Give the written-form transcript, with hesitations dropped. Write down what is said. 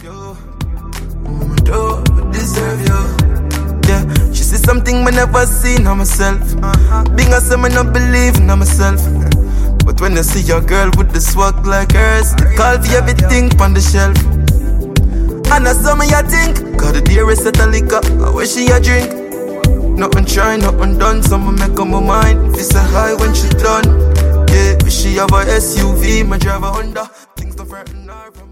you. Don't deserve you. Yeah, she see something me never seen on myself. Being a say me not believe in myself. But when you see your girl with the swag like hers, they call for everything on the shelf. And that's some of you think, got the dearest set of liquor, I wish she a drink. Nothing try, nothing done, someone make up my mind. This a high when she done. Yeah, wish she have a SUV, my drive a Honda. Things don't frighten her from